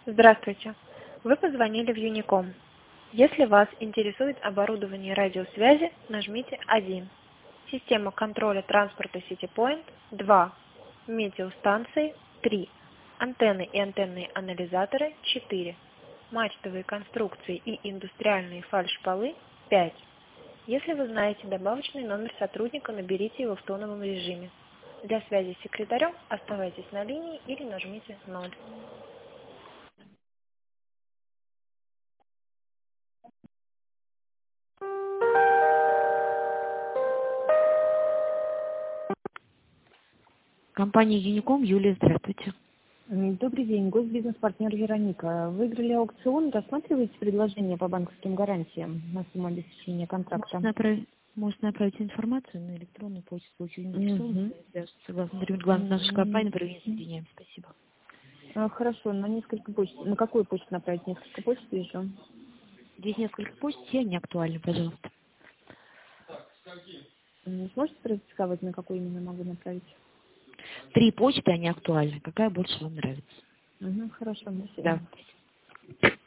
Здравствуйте. Вы позвонили в Unicom. Если вас интересует оборудование радиосвязи, нажмите 1. Система контроля транспорта CityPoint 2. Метеостанции 3. Антенны и антенные анализаторы 4. Мачтовые конструкции и индустриальные фальшполы 5. Если вы знаете добавочный номер сотрудника, наберите его в тоновом режиме. Для связи с секретарем оставайтесь на линии или нажмите 0. Компания Unicom. Юлия, здравствуйте. Добрый день, госбизнес-партнер Вероника. Выиграли аукцион, рассматриваете предложение по банковским гарантиям на сумму обеспечения контракта? Можно направить информацию на электронную почту, получить инвестиционную, согласно регламенту нашей компании, проведение сведения. Спасибо. Хорошо, на несколько почт. На какую почту направить? Несколько почт вижу. Здесь несколько почт, все они актуальны, пожалуйста. Сможете проинтересовать, на какую именно могу направить? 3 почты, они актуальны. Какая больше вам нравится? Хорошо, спасибо. Да.